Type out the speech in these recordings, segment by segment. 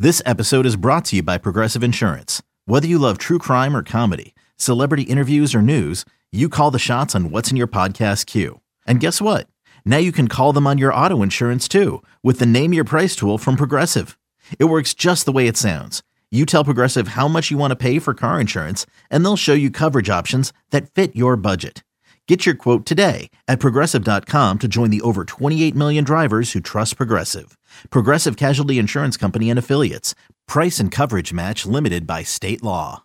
This episode is brought to you by Progressive Insurance. Whether you love true crime or comedy, celebrity interviews or news, you call the shots on what's in your podcast queue. And guess what? Now you can call them on your auto insurance too with the Name Your Price tool from Progressive. It works just the way it sounds. You tell Progressive how much you want to pay for car insurance, and they'll show you coverage options that fit your budget. Get your quote today at Progressive.com to join the over 28 million drivers who trust Progressive. Progressive Casualty Insurance Company and Affiliates. Price and coverage match limited by state law.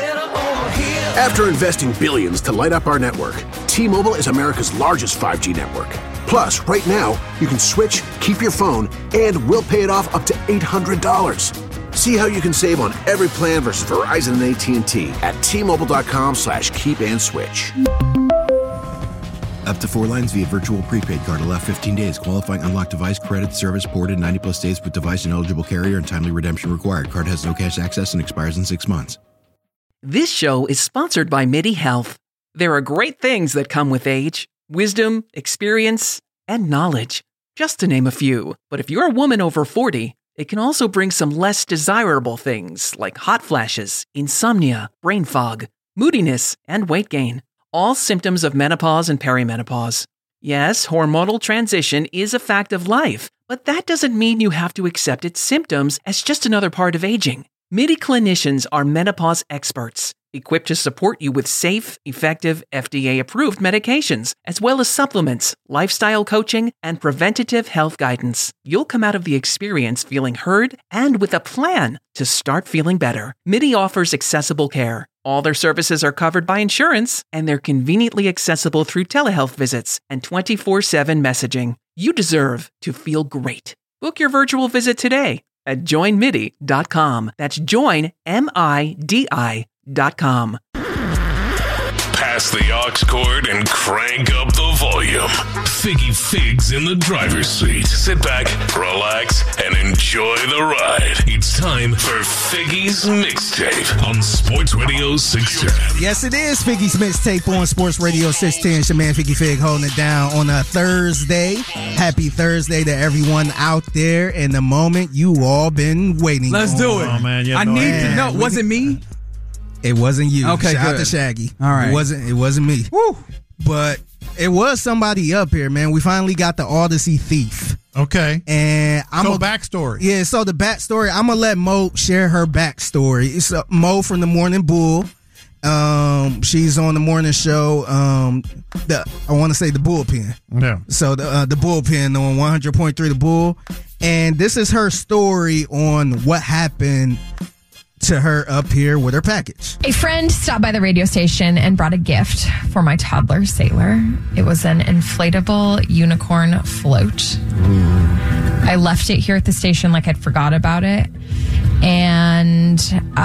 After investing billions to light up our network, T-Mobile is America's largest 5G network. Plus, right now, you can switch, keep your phone, and we'll pay it off up to $800. See how you can save on every plan versus Verizon and AT&T at T-Mobile.com/keep-and-switch. Up to 4 lines via virtual prepaid card. Allow 15 days. Qualifying unlocked device credit service ported 90-plus days with device and eligible carrier and timely redemption required. Card has no cash access and expires in 6 months. This show is sponsored by MIDI Health. There are great things that come with age. Wisdom, experience, and knowledge. Just to name a few. But if you're a woman over 40, it can also bring some less desirable things like hot flashes, insomnia, brain fog, moodiness, and weight gain. All symptoms of menopause and perimenopause. Yes, hormonal transition is a fact of life, but that doesn't mean you have to accept its symptoms as just another part of aging. MIDI clinicians are menopause experts, equipped to support you with safe, effective, FDA-approved medications, as well as supplements, lifestyle coaching, and preventative health guidance. You'll come out of the experience feeling heard and with a plan to start feeling better. MIDI offers accessible care. All their services are covered by insurance, and they're conveniently accessible through telehealth visits and 24/7 messaging. You deserve to feel great. Book your virtual visit today at joinmidi.com. That's joinmidi.com. Pass the aux cord and crank up the volume. Figgy Figs in the driver's seat. Sit back, relax, and enjoy the ride. It's time for Figgy's Mixtape on Sports Radio 610. Yes, it is Figgy's Mixtape on Sports Radio 610. It's your man Figgy Fig holding it down on a Thursday. Happy Thursday to everyone out there in the moment you all been waiting Let's on. do it. Oh, man, I need to know. Was it me? It wasn't you. Okay, Shout out good. to Shaggy. All right. It wasn't me. Woo. But it was somebody up here, man. We finally got the Odyssey thief. Okay. And backstory. Yeah, so the backstory, I'm going to let Mo share her backstory. It's Mo from the Morning Bull. She's on the morning show. I want to say the Bullpen. Yeah. So the Bullpen on 100.3 The Bull. And this is her story on what happened to her up here with her package. A friend stopped by the radio station and brought a gift for my toddler, Sailor. It was an inflatable unicorn float. I left it here at the station like I'd forgot about it. And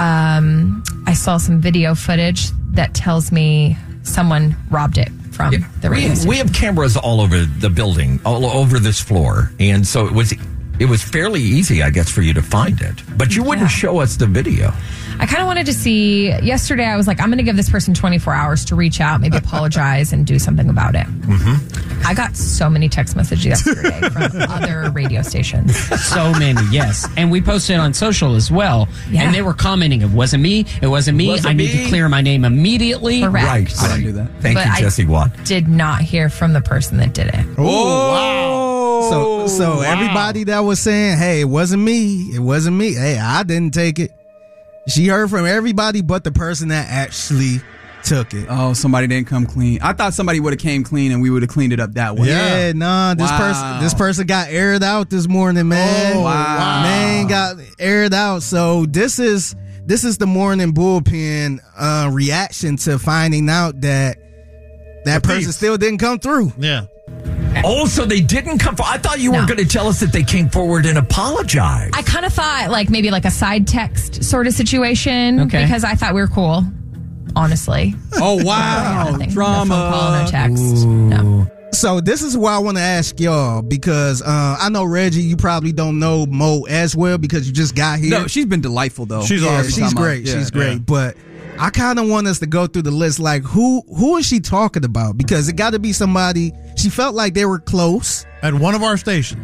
I saw some video footage that tells me someone robbed it from the radio station. We have cameras all over the building, all over this floor. And so it was fairly easy, I guess, for you to find it. But you wouldn't show us the video. I kind of wanted to see. Yesterday, I was like, I'm going to give this person 24 hours to reach out, maybe apologize, and do something about it. Mm-hmm. I got so many text messages yesterday from other radio stations. So many, yes. And we posted on social as well. Yeah. And they were commenting, it wasn't me. I need to clear my name immediately. Correct. Right. I didn't do that. Thank you, Jesse Watt. Did not hear from the person that did it. Oh, wow. So everybody that was saying, hey, it wasn't me. Hey, I didn't take it. She heard from everybody but the person that actually took it. Oh, somebody didn't come clean. I thought somebody would have came clean and we would have cleaned it up that way. Yeah, nah, this person got aired out this morning, man. Oh, wow. Man got aired out. So this is the Morning Bullpen reaction to finding out that person still didn't come through. Yeah. Oh, so they didn't come forward. I thought you were going to tell us that they came forward and apologized. I kind of thought maybe a side text sort of situation because I thought we were cool, honestly. Oh, wow. Drama. No phone call, no text. No. So this is why I want to ask y'all because I know, Reggie, you probably don't know Mo as well because you just got here. No, she's been delightful, though. She's awesome. She's great. Yeah. She's great. But I kind of want us to go through the list. Like, who is she talking about? Because it got to be somebody. She felt like they were close. At one of our stations.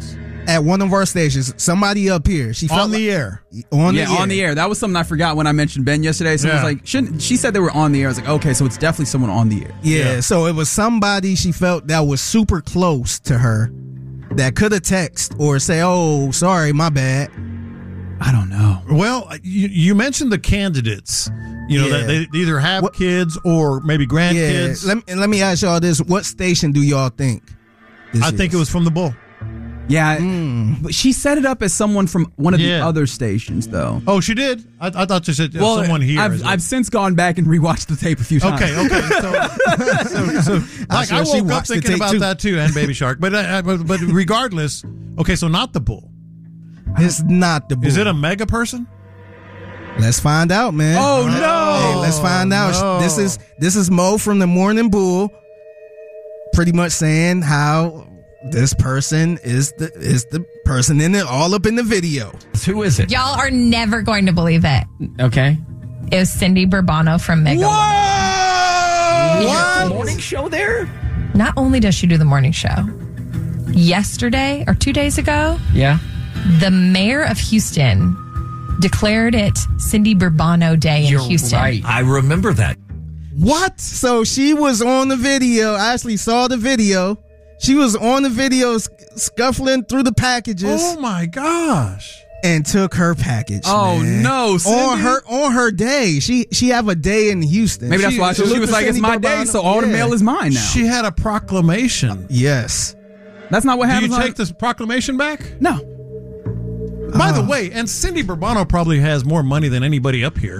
at one of our stations. Somebody up here. She felt on the air. On the air. On the air. That was something I forgot when I mentioned Ben yesterday. Someone was like, she said they were on the air. I was like, okay, so it's definitely someone on the air. Yeah, so it was somebody she felt that was super close to her that could have texted or say, oh, sorry, my bad. I don't know. Well, you mentioned the candidates. You know, that they either have kids or maybe grandkids. Yeah, let me ask y'all this. What station do y'all think I think it was from the Bull. Yeah, but she set it up as someone from one of the other stations, though. Oh, she did? I thought she said someone here. I've since gone back and rewatched the tape a few times. Okay. So like, I woke up thinking about that too, and Baby Shark. But regardless, okay, so not the Bull. It's not the Bull. Is it a mega person? Let's find out, man. Oh no! Hey, let's find out. No. This is Mo from the Morning Bull, pretty much saying how this person is the person in it, all up in the video. Who is it? Y'all are never going to believe it. Okay. It was Cindy Bourbano from Mega. Whoa! What? The morning show there? Not only does she do the morning show, yesterday or 2 days ago, Yeah. the mayor of Houston declared it Cindy Bourbano Day in You're Houston. right. I remember that. What? So she was on the video. I actually saw the video. She was on the video scuffling through the packages. Oh my gosh. And took her package. Oh man. no, Cindy. On her day. She have a day in Houston. Maybe that's why she was like, it's my day, so all the mail is mine now. She had a proclamation. Yes. That's not what happens. Do you take this proclamation back? No. By the way, and Cindy Bourbano probably has more money than anybody up here.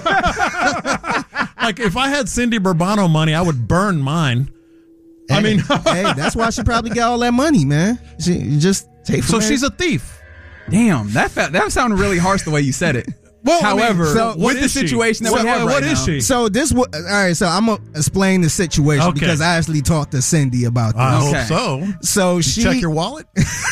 Like, if I had Cindy Bourbano money, I would burn mine. Hey, I mean, hey, that's why she probably got all that money, man. She just take. So she's a thief. Damn, that sounded really harsh the way you said it. Well, however, I mean, with the situation that we have right what now, is she? So all right. So I'm gonna explain the situation because I actually talked to Cindy about this. I hope so. So she check your wallet.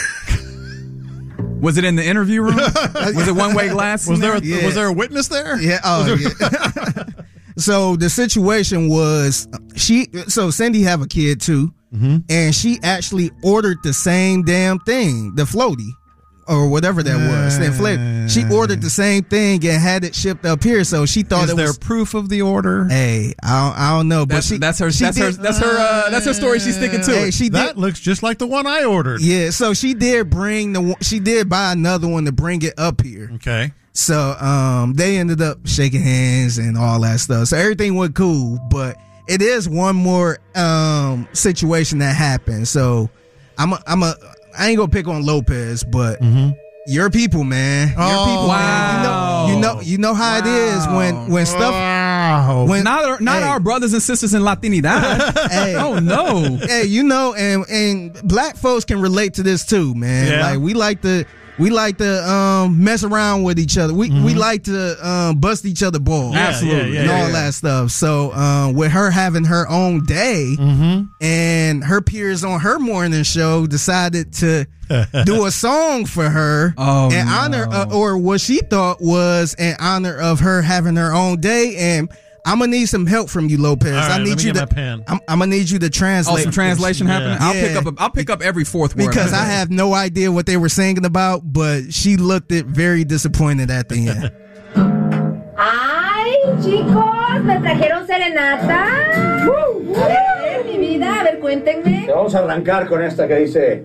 Was it in the interview room? Was it one-way glass? Was there a witness there? Yeah. Oh, yeah. So the situation was so Cindy have a kid too, and she actually ordered the same damn thing, the floaty or whatever that was. The inflatable. She ordered the same thing and had it shipped up here. So she thought Is there proof of the order? Hey, I don't know, but that's her story. She's sticking to it. That looks just like the one I ordered. Yeah, so she did buy another one to bring it up here. Okay. So they ended up shaking hands and all that stuff. So everything went cool, but it is one more situation that happened. So I ain't gonna pick on Lopez, but your people, man. Your people, man. You know how it is when stuff when not our brothers and sisters in Latinidad. Hey, oh no. Hey, and black folks can relate to this too, man. Yeah. Like we like to mess around with each other. We like to bust each other balls. Absolutely. And all that stuff. So with her having her own day and her peers on her morning show decided to do a song for her in honor or what she thought was in honor of her having her own day. And I'm gonna need some help from you, Lopez. Right, I need you to. I'm gonna need you to translate. Oh, some translation happening. I'll pick up every fourth word because I have no idea what they were singing about. But she looked very disappointed at the end. Ay, chicos, me trajeron serenata. A ver, mi vida, a ver, cuéntenme. Vamos a arrancar con esta que dice: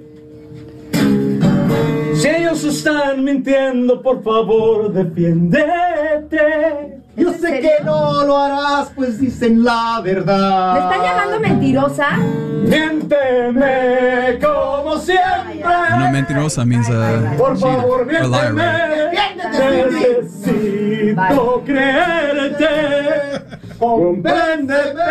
si ellos están mintiendo, por favor, defiéndete. Yo sé que no lo harás, pues dicen la verdad. ¿Me están llamando mentirosa? Miénteme como siempre. No, mentirosa means por favor, a liar, right? Necesito creerte. Compréndeme.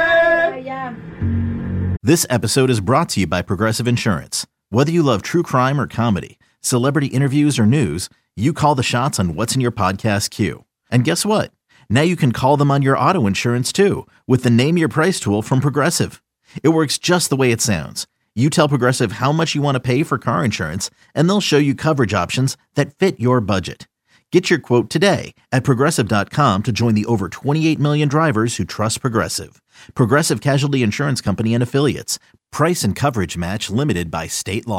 This episode is brought to you by Progressive Insurance. Whether you love true crime or comedy, celebrity interviews or news, you call the shots on what's in your podcast queue. And guess what? Now you can call them on your auto insurance too with the Name Your Price tool from Progressive. It works just the way it sounds. You tell Progressive how much you want to pay for car insurance, and they'll show you coverage options that fit your budget. Get your quote today at Progressive.com to join the over 28 million drivers who trust Progressive. Progressive Casualty Insurance Company and Affiliates. Price and coverage match limited by state law.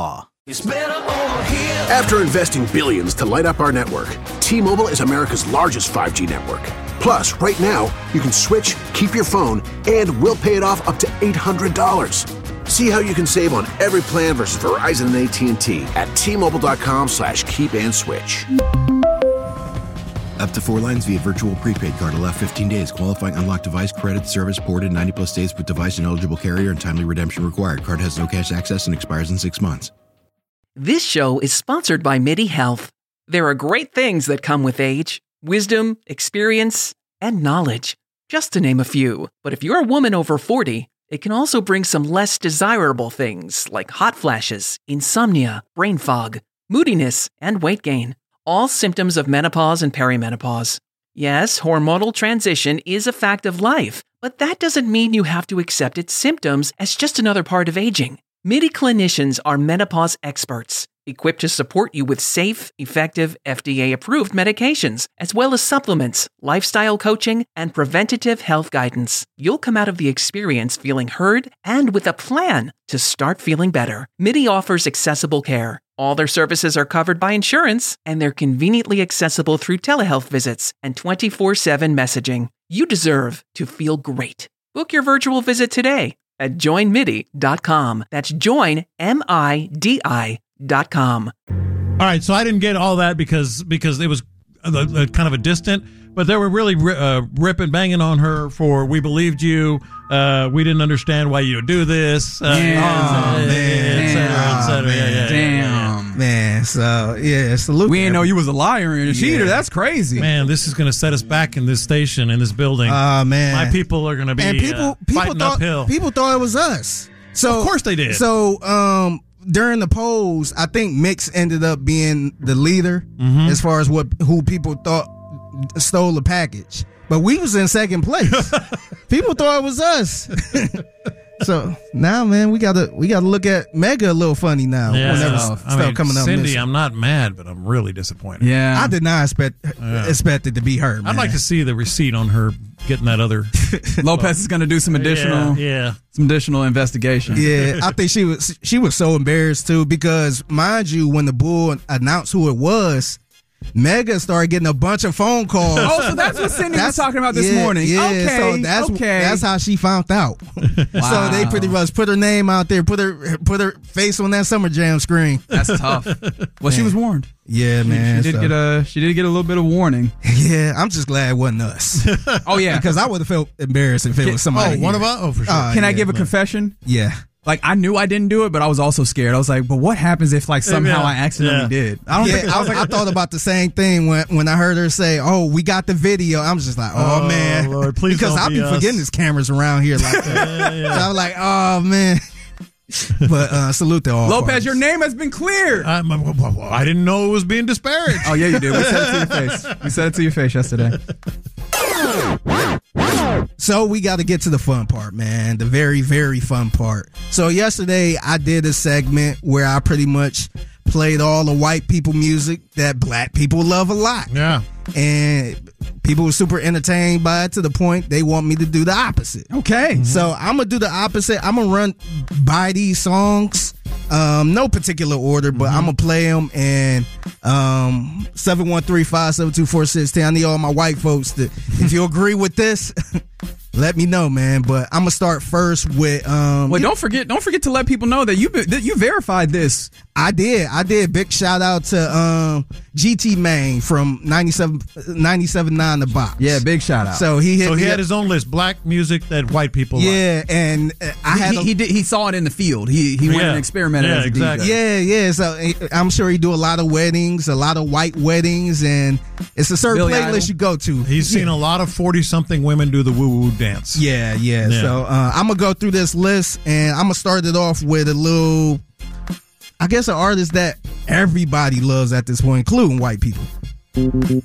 After investing billions to light up our network, T-Mobile is America's largest 5G network. Plus, right now, you can switch, keep your phone, and we'll pay it off up to $800. See how you can save on every plan versus Verizon and AT&T at T-Mobile.com/keep-and-switch. Up to 4 lines via virtual prepaid card. Allow 15 days. Qualifying unlocked device credit service ported 90+ days with device and eligible carrier and timely redemption required. Card has no cash access and expires in 6 months. This show is sponsored by MIDI Health. There are great things that come with age: wisdom, experience, and knowledge, just to name a few. But if you're a woman over 40, it can also bring some less desirable things like hot flashes, insomnia, brain fog, moodiness, and weight gain. All symptoms of menopause and perimenopause. Yes, hormonal transition is a fact of life, but that doesn't mean you have to accept its symptoms as just another part of aging. MIDI clinicians are menopause experts, equipped to support you with safe, effective, FDA-approved medications, as well as supplements, lifestyle coaching, and preventative health guidance. You'll come out of the experience feeling heard and with a plan to start feeling better. MIDI offers accessible care. All their services are covered by insurance, and they're conveniently accessible through telehealth visits and 24/7 messaging. You deserve to feel great. Book your virtual visit today at joinmidi.com. That's joinmidi.com. All right, so I didn't get all that because it was kind of a distant, but they were really ripping, banging on her for "we believed you, we didn't understand why you do this," et cetera. Man, so yeah, salute. We didn't know you was a liar and a cheater. That's crazy. Man, this is going to set us back in this station, in this building. Man, my people are going to be fighting uphill. People thought it was us. So of course they did. So during the polls, I think Mix ended up being the leader as far as who people thought stole the package. But we was in second place. People thought it was us. So now, man, we gotta look at Mega a little funny now. Yeah. Whenever stuff coming up. Cindy, missing. I'm not mad, but I'm really disappointed. Yeah, I did not expect it to be her. Man. I'd like to see the receipt on her getting that other. Lopez is going to do some additional, some additional investigation. Yeah, I think she was so embarrassed too because, mind you, when the Bull announced who it was, Mega started getting a bunch of phone calls. Oh, so that's what Cindy was talking about this morning. Yeah, okay, so that's how she found out. Wow. So they pretty much put her name out there, put her face on that Summer Jam screen. That's tough. Well, she was warned. Yeah, man. She did get a little bit of warning. Yeah, I'm just glad it wasn't us. Oh yeah, because I would have felt embarrassed if it was somebody. Oh, one of us. Oh, for sure. Can I give a confession? Yeah. Like, I knew I didn't do it, but I was also scared. I was like, but what happens if, like, somehow I accidentally did? I thought about the same thing when I heard her say, "Oh, we got the video." I'm just like, "Oh, man." Lord, please because I'll be forgetting there's cameras around here like that. So I'm like, "Oh, man." But salute to all Lopez, parties. your name has been cleared. I didn't know it was being disparaged. Oh, yeah, you did. We said it to your face. We said it to your face yesterday. So we got to get to the fun part, man. The very, very fun part. So yesterday I did a segment where I pretty much played all the white people music that black people love a lot. Yeah. And people were super entertained by it to the point they want me to do the opposite. Okay. So I'm going to do the opposite. I'm going to run by these songs. No particular order, but I'm going to play them. And 713-572-4610. I need all my white folks to, if you agree with this, let me know, man. But I'm gonna start first with. Wait, don't forget to let people know that you verified this. I did. Big shout out to GT Main from 97.9 The Box. Yeah, big shout out. So he had his own list, black music that white people like. Yeah, and he saw it in the field. He went and experimented as a exactly. DJ. Yeah. So I'm sure he do a lot of weddings, a lot of white weddings, and it's a certain playlist you go to. He's seen a lot of 40-something women do the woo-woo dance. Yeah. So I'm gonna go through this list, and I'm gonna start it off with a little, I guess, an artist that everybody loves at this point, including white people. A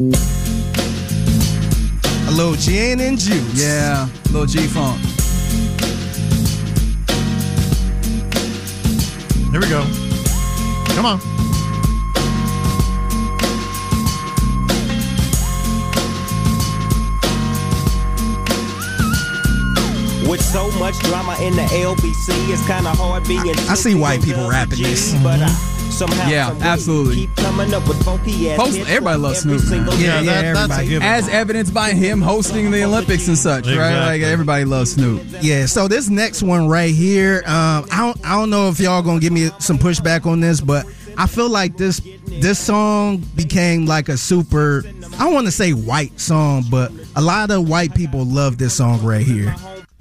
little gin and juice. Yeah, a little G-Funk. Here we go. Come on. With so much drama in the LBC, it's kind of hard being. I see white people rapping this. But somehow. Yeah, absolutely. Keep coming up with funky ass hits Everybody loves every Snoop. single Yeah, day. that's a given. As evidenced by him hosting the Olympics and such, right? Exactly. Like everybody loves Snoop. Yeah, so this next one right here, I don't know if y'all gonna give me some pushback on this, but I feel like this song became like a super, I don't want to say white song, but a lot of white people love this song right here.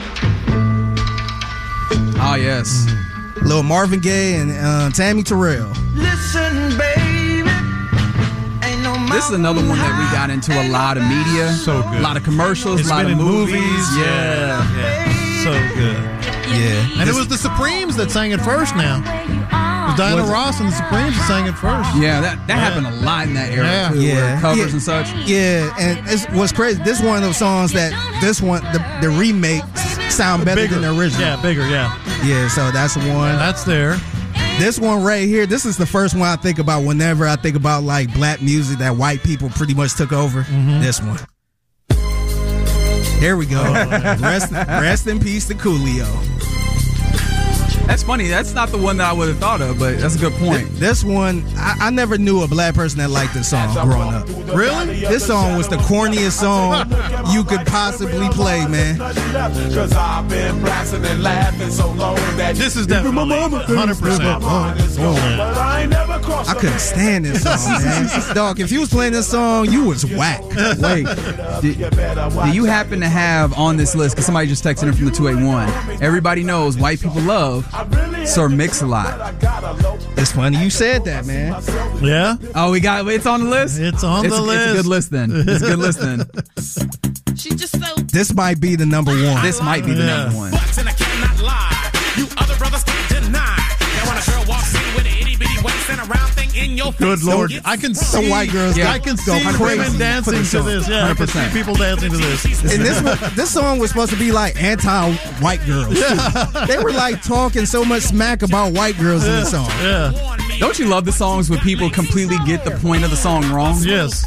Oh, yes. Lil Marvin Gaye and Tammy Terrell. Listen, baby. Ain't no This is another one that we got into a lot of media. So good. A lot of commercials, It's a lot been of in movies. Yeah. So good. Yeah. And it was the Supremes that sang it first now. It was Diana Ross and the Supremes that sang it first. Yeah, that happened a lot in that era, too, where covers and such. Yeah, and what's crazy, this is one of those songs that the remakes sound better than the original. Yeah, bigger, yeah. Yeah, so that's one. That's there. This one right here, this is the first one I think about whenever I think about like black music that white people pretty much took over. This one. There we go. Rest in peace to Coolio. That's funny. That's not the one that I would have thought of, but that's a good point. This one, I never knew a black person that liked this song growing up. Really? This song was the corniest song you could possibly play, man. This is definitely 100%. I couldn't stand this song, man. Dog, if you was playing this song, you was whack. Wait, do you happen to have on this list, because somebody just texted in from the 281, everybody knows white people love Sir Mix-a-Lot. It's funny you said that, man. Yeah? Oh, it's on the list? It's on the list. It's a good list then. It's a good list then. This might be the number one. This might be the number one. And I cannot lie. You other brothers can't deny. Now when a girl walks in with an itty bitty waist and a round thing in your face. Good Lord. I can see white girls. I can see women dancing to this. Yeah, 100%. I can see people dancing to this. And this song was supposed to be like anti-white girls. Yeah. They were like talking so much smack about white girls in the song. Yeah. Don't you love the songs where people completely get the point of the song wrong? Yes.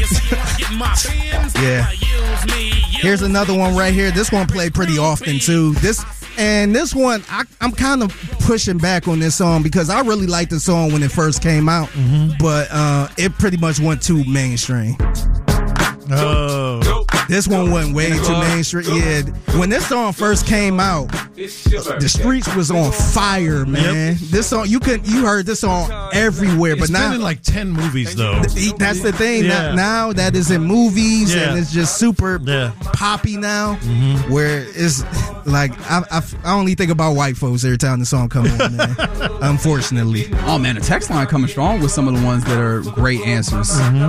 Yeah. Here's another one right here. This one played pretty often too. This one, I'm kind of pushing back on this song because I really liked the song when it first came out, but it pretty much went too mainstream. Oh. This one went way too mainstream. Yeah, when this song first came out, the streets was on fire, man. Yep. This song, you heard this song everywhere, but It's now been in like 10 movies though. That's the thing. Yeah. Now that is in movies Yeah. and it's just super poppy now, where it's like I only think about white folks every time the song comes on, man. Unfortunately. Oh man, the text line coming strong with some of the ones that are great answers.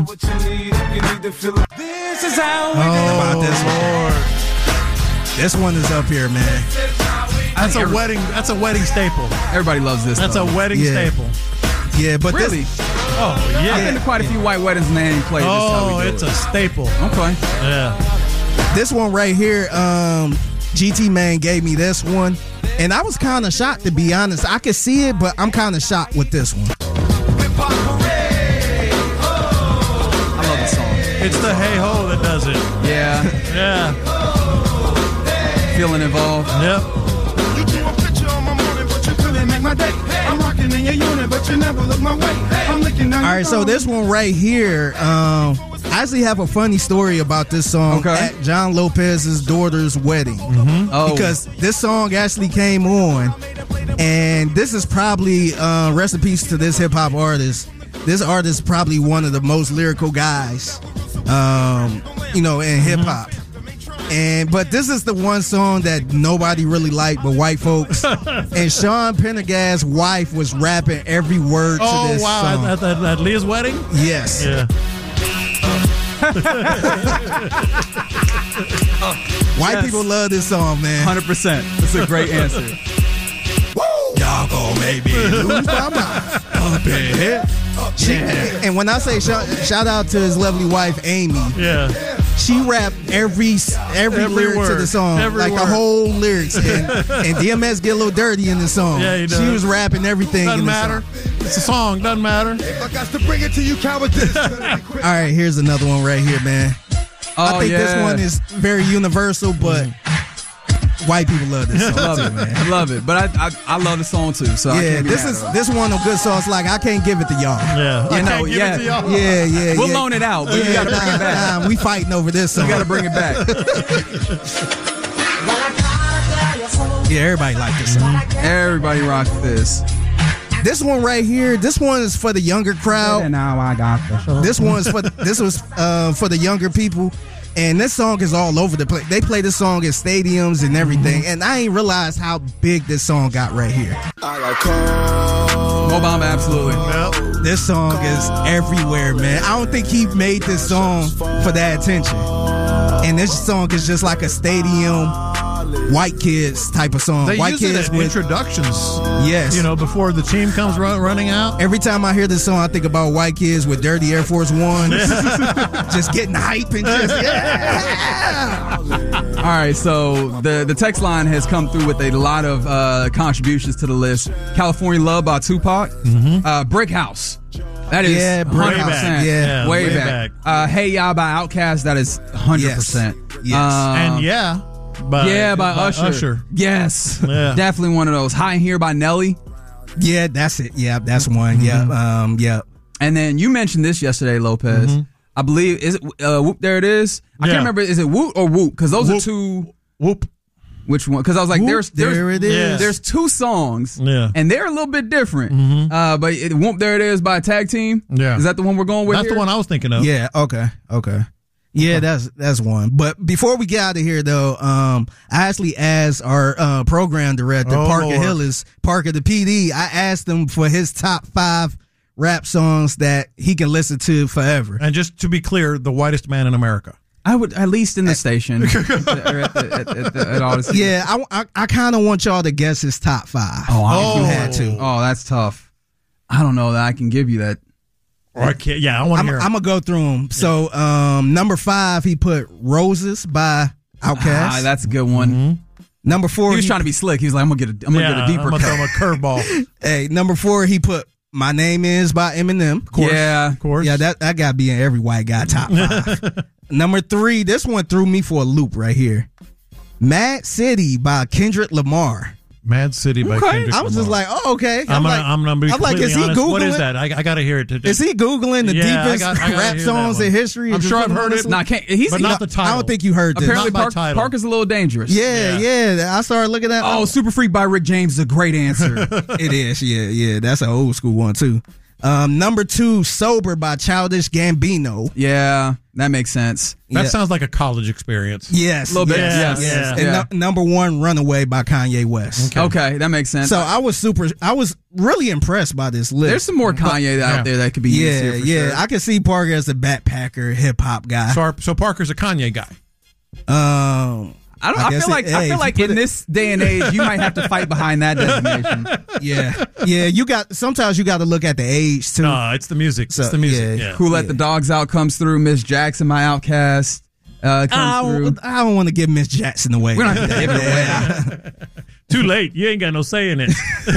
This is how about this one. This one is up here, man. That's a wedding staple. Everybody loves this. That's though. a wedding staple. Yeah, but really? Oh yeah. I've been to quite a few white weddings and they ain't played this. Oh, it's a staple. Okay. Yeah. This one right here, GT Man gave me this one, and I was kind of shocked, to be honest. I could see it, but I'm kind of shocked with this one. I love the song. It's the Hey Ho that does it. Yeah. Yeah. Feeling involved. Yep. You drew a picture on my morning, but you couldn't make my day. I'm rocking in your unit, but you never look my way. I'm looking down. All right, so this one right here, I actually have a funny story about this song at John Lopez's daughter's wedding. Oh. Because this song actually came on, and this is probably, rest in peace to this hip-hop artist. This artist is probably one of the most lyrical guys, in hip-hop. But this is the one song that nobody really liked but white folks. And Sean Pendergast's wife was rapping every word to this song. At Leah's wedding? Yes. Yeah. White people love this song, man. 100%. That's a great answer. Y'all gon' make me lose my mind. Up in here. And when I say shout out to his lovely wife, Amy. Yeah. She rapped every lyric word, to the song, every the word. whole lyrics. And DMS get a little dirty in the song. Yeah, he does. She was rapping everything. Doesn't in the matter. song. It's a song. Doesn't matter. I got to bring it to you, cowardice. All right, here's another one right here, man. I think this one is very universal, but white people love this song. Love it, man. I love it. But I love the song too. So yeah, this one of them good songs. Like I can't give it to y'all. Yeah, you know, yeah, yeah. We'll loan it out, but you got to bring it back. We fighting over this song. You got to bring it back. Yeah, everybody like this song. Everybody rocks this. This one right here, this one is for the younger crowd. And now I got the show. This was for the younger people. And this song is all over the place. They play this song at stadiums and everything. And I ain't realized how big this song got right here. Mo Bamba, absolutely. Yep. This song is everywhere, man. I don't think he made this song for that attention. And this song is just like a stadium white kids type of song. They white use kids it at with introductions. Yes. You know, before the team comes running out. Every time I hear this song, I think about white kids with dirty Air Force Ones. Just getting hype and just, yeah. All right, so the text line has come through with a lot of contributions to the list. California Love by Tupac. Brick House. That is 100%. Yeah, way back. Hey Ya by Outkast. That is 100%. Yes. And by Usher. Yes. Yeah. Definitely one of those. High in Here by Nelly. Yeah, that's it. Yeah, that's one. Yeah. Yeah. And then you mentioned this yesterday, Lopez. I believe, is it Whoop There It Is? I can't remember. Is it Woot or Whoop? Because those are two. Whoop. Which one? Because I was like, Whoop, there it is. There's two songs, and they're a little bit different. But Whoop There It Is by Tag Team. Yeah. Is that the one we're going with? That's here? the one I was thinking of. Yeah. Okay. Yeah, that's one. But before we get out of here, though, I actually asked our program director, Parker Hillis, Parker the PD, I asked him for his top 5 rap songs that he can listen to forever. And just to be clear, the whitest man in America. I would, at least in the station. at Odyssey. Yeah, I kind of want y'all to guess his top 5. Oh, if you had to. Oh, that's tough. I don't know that I can give you that. Or I can't. Yeah, I want to hear. I'm gonna go through them. So, number 5, he put "Roses" by Outkast. That's a good one. Number 4, he was trying to be slick. He was like, "I'm gonna get a deeper I'm gonna cut." throw him a curveball. Hey, number 4, he put "My Name Is" by Eminem. Of course. Yeah, of course. Yeah, that gotta be in every white guy top 5. Number 3, this one threw me for a loop right here. "Mad City" by Kendrick Lamar. Mad City by Kendrick I was just Lamar. like, oh, okay. I'm gonna be completely is he honest. Googling? What is that? I got to hear it today. Is he Googling the deepest rap songs in history? I'm sure I've heard it. But not the title. I don't think you heard this. Apparently, Not by title. Park is a little dangerous. Yeah. I started looking at. Oh, Super Freak by Rick James is a great answer. It is. Yeah. That's an old school one too. Number 2, "Sober" by Childish Gambino. Yeah, that makes sense. That sounds like a college experience. Yes, a little bit. Yes. And number 1, "Runaway" by Kanye West. Okay, that makes sense. So I was really impressed by this list. There's some more Kanye out there that could be used here for sure. I can see Parker as a backpacker hip hop guy. So Parker's a Kanye guy. I feel like in this day and age, you might have to fight behind that designation. Yeah. Sometimes you got to look at the age too. No, it's the music. It's the music. Yeah. Who Let the Dogs Out comes through. Miss Jackson, my Outkast, comes through. I don't want to give Miss Jackson away. We don't have to give it away. Too late. You ain't got no say in it.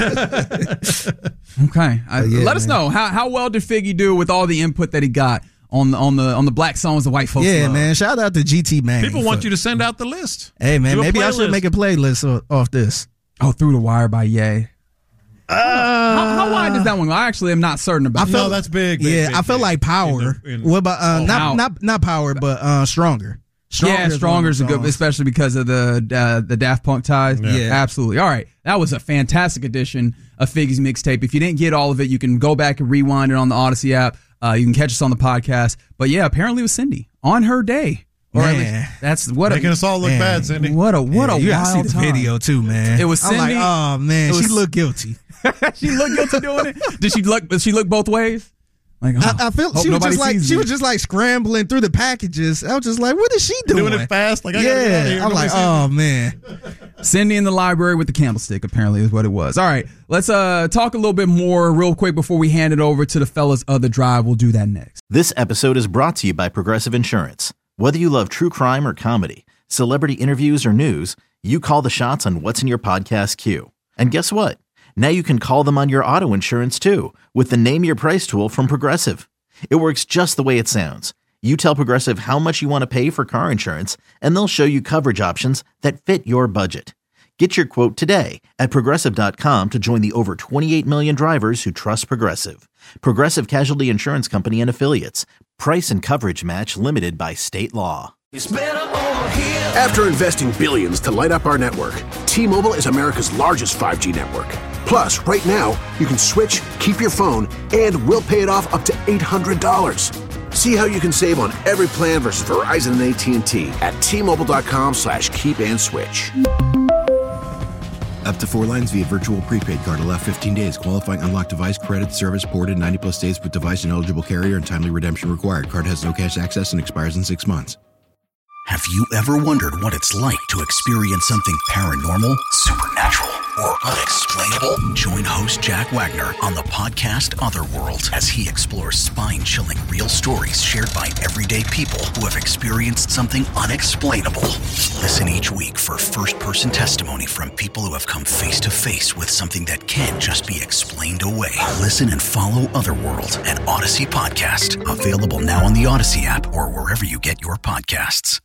Okay. Let us know how well did Figgy do with all the input that he got on the black songs the white folks love. Man. Shout out to GT Man. People want you to send out the list. Hey, man. Maybe I should make a playlist off this. Oh, Through the Wire by Ye. How wide is that one? I actually am not certain about. No, that's big. I feel like Power. What about not Power, but Stronger. Stronger is a good, especially because of the Daft Punk ties. Yeah, absolutely. All right, that was a fantastic edition of Figgy's mixtape. If you didn't get all of it, you can go back and rewind it on the Odyssey app. You can catch us on the podcast. But yeah, apparently it was Cindy on her day. Or at least that's what making us all look bad, Cindy. What a you wild gotta see the video too, man. It was Cindy. I'm like, oh man, she looked guilty. She looked guilty doing it. Did she look both ways? Like, I feel she was just like scrambling through the packages. I was just like, what is she doing? Doing it fast, like I gotta get out of here. I'm like, oh man. Cindy in the library with the candlestick, apparently, is what it was. All right, let's talk a little bit more real quick before we hand it over to the fellas of the drive. We'll do that next. This episode is brought to you by Progressive Insurance. Whether you love true crime or comedy, celebrity interviews or news, you call the shots on what's in your podcast queue. And guess what? Now you can call them on your auto insurance too with the Name Your Price tool from Progressive. It works just the way it sounds. You tell Progressive how much you want to pay for car insurance, and they'll show you coverage options that fit your budget. Get your quote today at Progressive.com to join the over 28 million drivers who trust Progressive. Progressive Casualty Insurance Company and Affiliates. Price and coverage match limited by state law. After investing billions to light up our network, T-Mobile is America's largest 5G network. Plus, right now, you can switch, keep your phone, and we'll pay it off up to $800. See how you can save on every plan versus Verizon and AT&T at T-Mobile.com/keep-and-switch. Up to 4 lines via virtual prepaid card. Allow 15 days. Qualifying unlocked device credit service ported 90+ days with device and eligible carrier and timely redemption required. Card has no cash access and expires in 6 months. Have you ever wondered what it's like to experience something paranormal, supernatural, or unexplainable? Join host Jack Wagner on the podcast Otherworld as he explores spine-chilling real stories shared by everyday people who have experienced something unexplainable. Listen each week for first-person testimony from people who have come face-to-face with something that can't just be explained away. Listen and follow Otherworld, an Odyssey podcast. Available now on the Odyssey app or wherever you get your podcasts.